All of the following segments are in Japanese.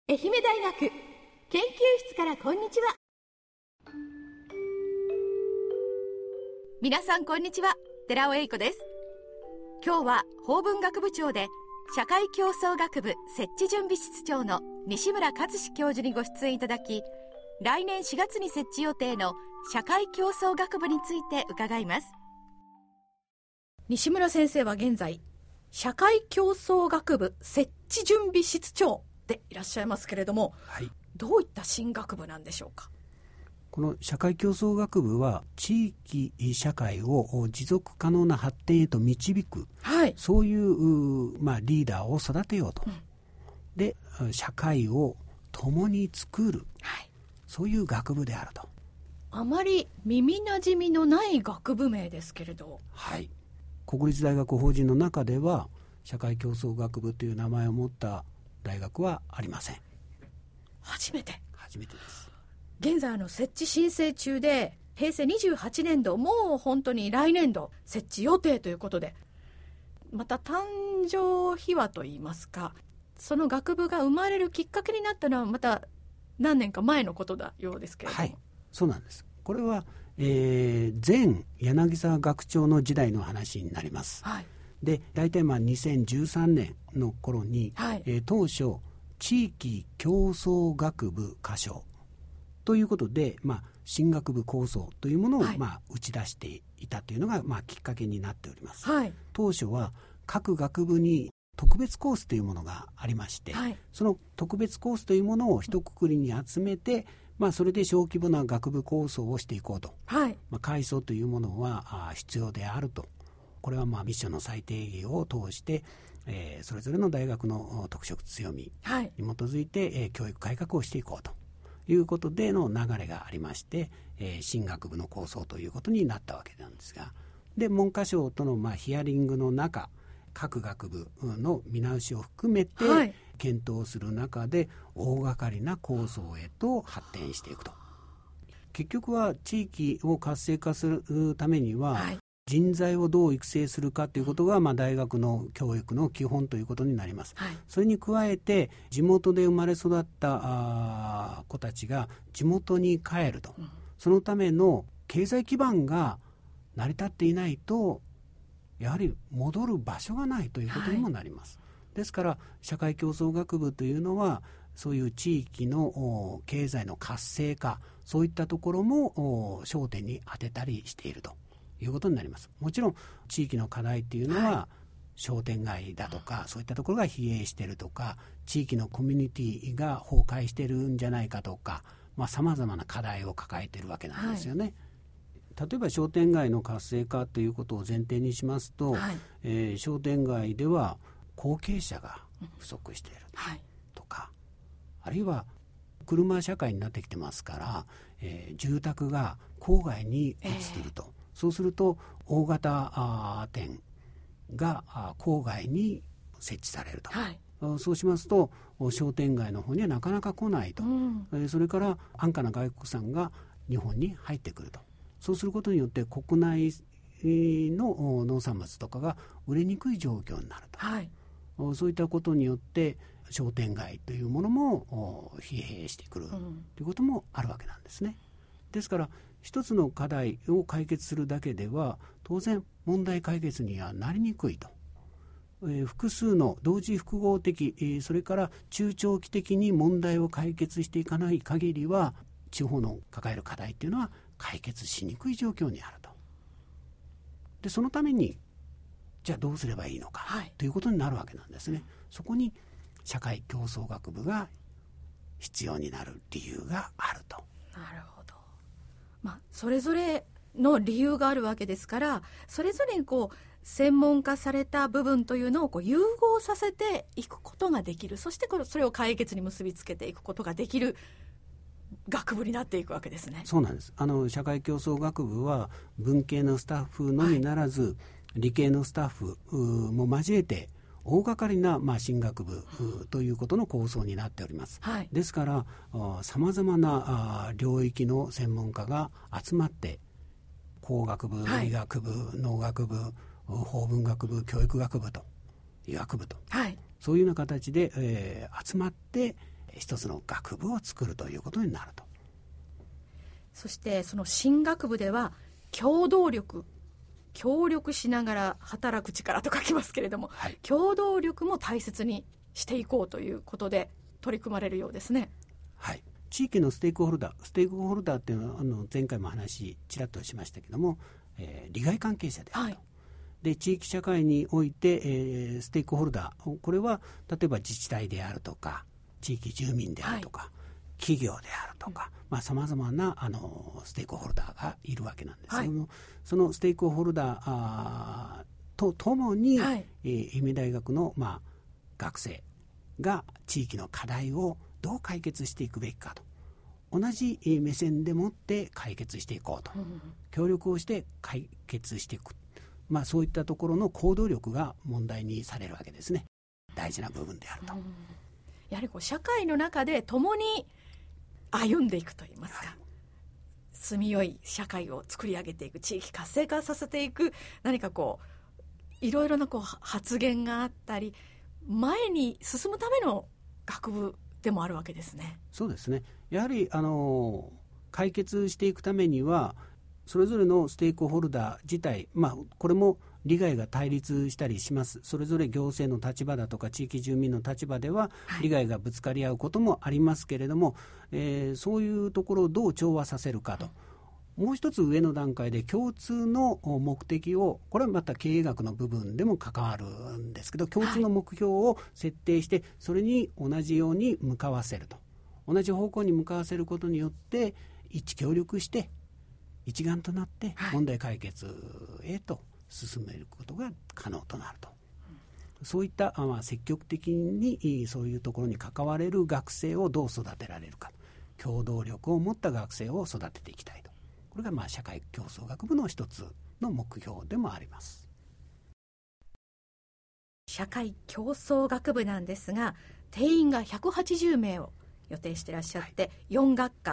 愛媛大学研究室からこんにちは。皆さんこんにちは、寺尾英子です。今日は法文学部長で社会競争学部設置準備室長の西村克史教授にご出演いただき、来年4月に設置予定の社会競争学部について伺います。西村先生は現在社会競争学部設置準備室長でいらっしゃいますけれども、 はい、 どういった新学部なんでしょうか。 この社会競争学部は地域社会を持続可能な発展へと導く、 はい、 そういう、リーダーを育てようと、で社会を共に作る、 はい、 そういう学部であると。 あまり耳なじみのない学部名ですけれど、 はい、国立大学法人の中では社会競争学部という名前を持った大学はありません。 初めてです。 現在設置申請中で、平成28年度もう本当に来年度設置予定ということで、また誕生秘話といいますか、その学部が生まれるきっかけになったのはまた何年か前のことだようですけれども。 はい、そうなんです。これは、前柳沢学長の時代の話になります。 はい、 で大体2013年の頃に、 はい、 当初地域競争学部仮称ということで、新学部構想というものを、 はい、 打ち出していたというのが、きっかけになっております。 はい、 当初は各学部に特別コースというものがありまして、 はい、 その特別コースというものを一括りに集めて、それで小規模な学部構想をしていこうと、 はい、 階層というものは必要であると。これはミッションの再定義を通して、それぞれの大学の特色強みに基づいて、教育改革をしていこうということでの流れがありまして、新学部の構想ということになったわけなんですが、で文科省とのヒアリングの中、各学部の見直しを含めて検討する中で、大掛かりな構想へと発展していくと。結局は地域を活性化するためには、 はい、 人材をどう育成するかということが、大学の教育の基本ということになります。 はい、 それに加えて地元で生まれ育った子たちが地元に帰ると、そのための経済基盤が成り立っていないと、やはり戻る場所がないということにもなります。はい、ですから社会競争学部というのは、そういう地域の経済の活性化、そういったところも焦点に当てたりしているということになります。もちろん地域の課題っていうのは、はい、商店街だとか、そういったところが疲弊しているとか、地域のコミュニティが崩壊しているんじゃないかとか、さまざまな課題を抱えているわけなんですよね。はい、例えば商店街の活性化ということを前提にしますと、はい、商店街では後継者が不足しているとか、はい、あるいは車社会になってきてますから、住宅が郊外に移ると、そうすると大型店が郊外に設置されると、はい、そうしますと商店街の方にはなかなか来ないと、それから安価な外国産が日本に入ってくると。そうすることによって国内の農産物とかが売れにくい状況になると、はい、そういったことによって商店街というものも疲弊してくるということもあるわけなんですね。ですから一つの課題を解決するだけでは当然問題解決にはなりにくいと、複数の同時複合的、それから中長期的に問題を解決していかない限りは、地方の抱える課題というのは解決しにくい状況にあると。でそのためにじゃあどうすればいいのか、はい、ということになるわけなんですね。そこに社会競争学部が必要になる理由があると。 なるほど。それぞれの理由があるわけですから、それぞれに専門化された部分というのを融合させていくことができる、そしてそれを解決に結びつけていくことができる学部になっていくわけですね。 そうなんです。社会競争学部は文系のスタッフのみならず、はい、理系のスタッフも交えて大掛かりな進学部ということの構想になっております。はい、ですからさまざまな領域の専門家が集まって、工学部、医学部、農学部、法文学部、教育学部と医学部と、はい、そういうような形で、集まって一つの学部を作るということになると。 そしてその新学部では協力しながら働く力と書きますけれども、はい、協働力も大切にしていこうということで取り組まれるようですね。 はい、地域のステークホルダーっていうのは前回も話ちらっとしましたけども、利害関係者であると、はい、で地域社会において、ステークホルダー、これは例えば自治体であるとか地域住民であるとか、はい、企業であるとか、さまざまなステークホルダーがいるわけなんですけども、はい、そのステークホルダーとともに、はい、愛媛大学の、学生が地域の課題をどう解決していくべきかと、同じ目線でもって解決していこうと、協力をして解決していく、そういったところの行動力が問題にされるわけですね。大事な部分であると。 やはり社会の中で共に歩んでいくといいますか、はい、住みよい社会を作り上げていく、地域活性化させていく、何かいろいろな発言があったり前に進むための学部でもあるわけですね。 そうですね。やはり解決していくためにはそれぞれのステークホルダー自体、これも利害が対立したりします。それぞれ行政の立場だとか地域住民の立場では利害がぶつかり合うこともありますけれども、そういうところをどう調和させるかと、もう一つ上の段階で共通の目的を、これはまた経営学の部分でも関わるんですけど、共通の目標を設定してそれに同じように向かわせると、同じ方向に向かわせることによって一致協力して一丸となって問題解決へと進めることが可能となると、そういった、積極的にそういうところに関われる学生をどう育てられるか、協働力を持った学生を育てていきたいと、これが社会競争学部の一つの目標でもあります。 社会競争学部なんですが、定員が180名を予定していらっしゃって、はい、4学科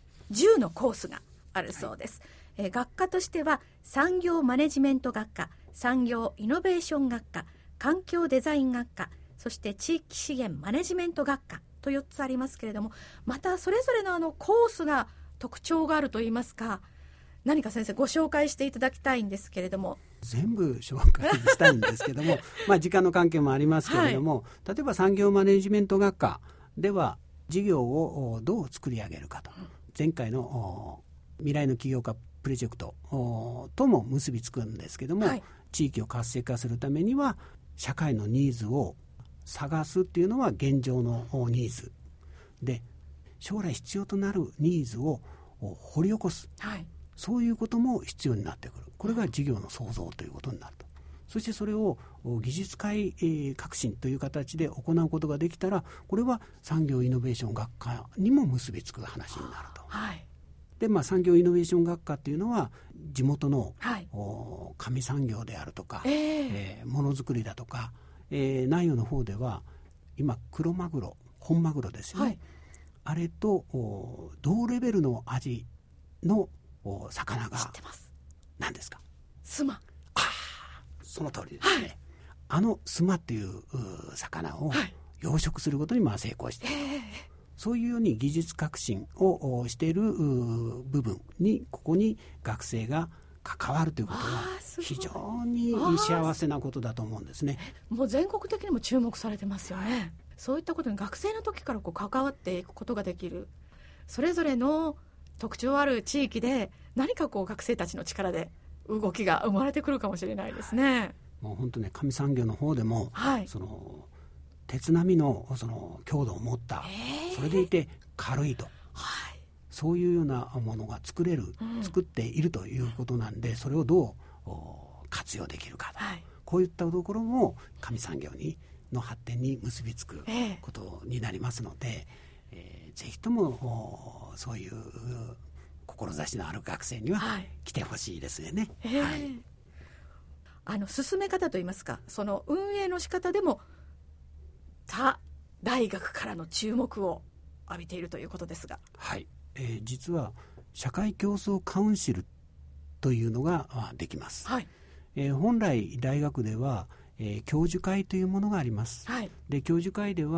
10のコースがあるそうです。はい、学科としては産業マネジメント学科、産業イノベーション学科、環境デザイン学科、そして地域資源マネジメント学科と4つありますけれども、またそれぞれのコースが特徴があるといいますか、何か先生ご紹介していただきたいんですけれども。 全部紹介したいんですけども時間の関係もありますけれども、はい、例えば産業マネジメント学科では事業をどう作り上げるかと、前回の未来の起業家プロジェクトとも結びつくんですけども、はい、地域を活性化するためには社会のニーズを探すっていうのは現状のニーズで、将来必要となるニーズを掘り起こす、はい、そういうことも必要になってくる。これが事業の創造ということになると。そしてそれを技術開革新という形で行うことができたら、これは産業イノベーション学科にも結びつく話になると。はい、で産業イノベーション学科っていうのは地元の、はい、紙産業であるとか、ものづくりだとか、南予の方では今黒マグロ、本マグロですよね、はい、あれと同レベルの味の魚が何ですか？ スマ。 その通りですね、はい、スマっていう魚を養殖することに成功している、そういうように技術革新をしている部分に、ここに学生が関わるということは非常に幸せなことだと思うんですね。 もう全国的にも注目されてますよね、はい、そういったことに学生の時から関わっていくことができる、それぞれの特徴ある地域で何か学生たちの力で動きが生まれてくるかもしれないですね。 もう本当ね、紙産業の方でも、はい、鉄並みの強度を持った、それでいて軽いと、はい、そういうようなものが作っているということなんで、それをどう活用できるかと、はい、こういったところも紙産業の発展に結びつくことになりますので、ぜひともそういう志のある学生には来てほしいですよね。 はい、進め方といいますか、その運営の仕方でも他大学からの注目を浴びているということですが、 はい、実は社会競争カウンシルというのができます。はい、本来大学では教授会というものがあります。はい、で教授会では、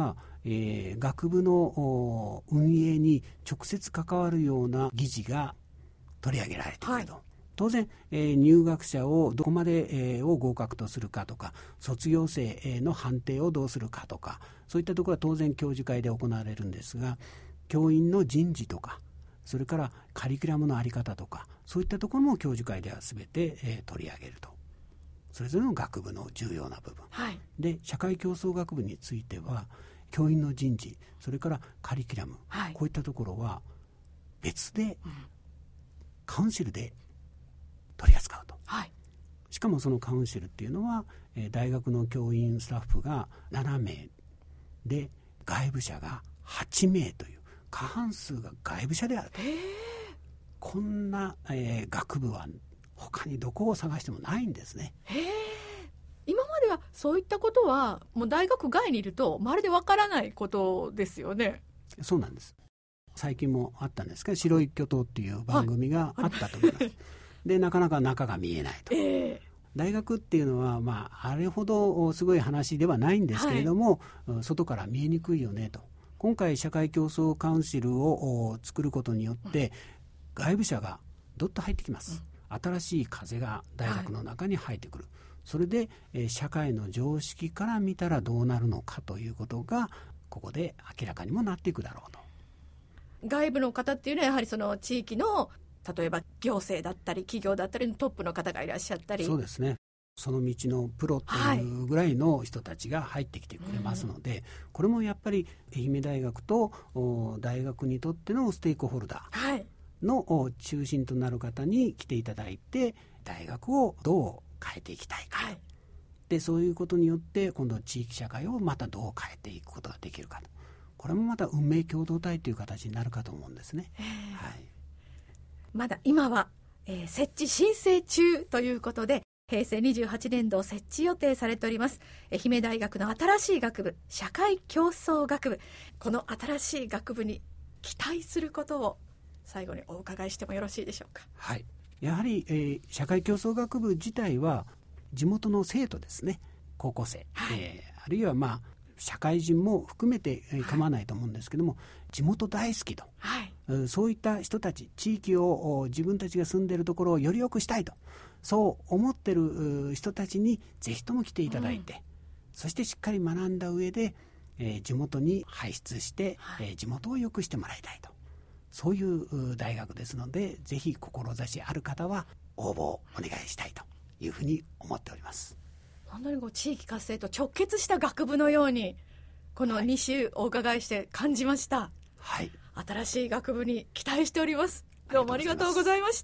学部の運営に直接関わるような議事が取り上げられてくると、当然、入学者をどこまで、を合格とするかとか、卒業生の判定をどうするかとか、そういったところは当然教授会で行われるんですが、教員の人事とか、それからカリキュラムの在り方とか、そういったところも教授会では全て、取り上げると。それぞれの学部の重要な部分、で社会競争学部については教員の人事、それからカリキュラム、こういったところは別で、カウンシルで取り扱うと、しかもそのカウンシルっていうのは、大学の教員スタッフが7名で外部者が8名という過半数が外部者であると。こんな、学部は他にどこを探してもないんですね。 今まではそういったことはもう大学外にいるとまるでわからないことですよね。 そうなんです。最近もあったんですけど、白い巨頭っていう番組があったと思います、でなかなか中が見えないと、大学っていうのは、あれほどすごい話ではないんですけれども、外から見えにくいよねと。今回社会競争カウンシルを作ることによって外部者がどっと入ってきます、新しい風が大学の中に入ってくる、それで、社会の常識から見たらどうなるのかということがここで明らかにもなっていくだろうと。 外部の方っていうのはやはりその地域の例えば行政だったり企業だったりのトップの方がいらっしゃったり。 そうですね、その道のプロというぐらいの人たちが入ってきてくれますので、これもやっぱり愛媛大学と大学にとってのステークホルダーの中心となる方に来ていただいて、大学をどう変えていきたいか、でそういうことによって今度地域社会をまたどう変えていくことができるかと。これもまた運命共同体という形になるかと思うんですね。 まだ今は、設置申請中ということで、平成28年度設置予定されております愛媛大学の新しい学部、社会競争学部、この新しい学部に期待することを最後にお伺いしてもよろしいでしょうか。 やはり、社会競争学部自体は地元の生徒ですね、高校生、あるいは社会人も含めて構わないと思うんですけども、地元大好きと、そういった人たち、地域を自分たちが住んでいるところをより良くしたいと、そう思っている人たちにぜひとも来ていただいて、そしてしっかり学んだ上で、地元に輩出して、地元を良くしてもらいたいと、そういう大学ですので、ぜひ志ある方は応募をお願いしたいというふうに思っております。 本当に地域活性と直結した学部のようにこの2週お伺いして感じました。新しい学部に期待しております。どうもありがとうございました。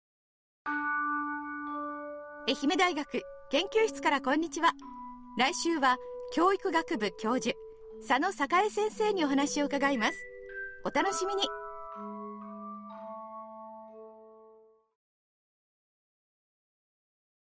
愛媛大学研究室からこんにちは。来週は教育学部教授佐野栄先生にお話を伺います。お楽しみに。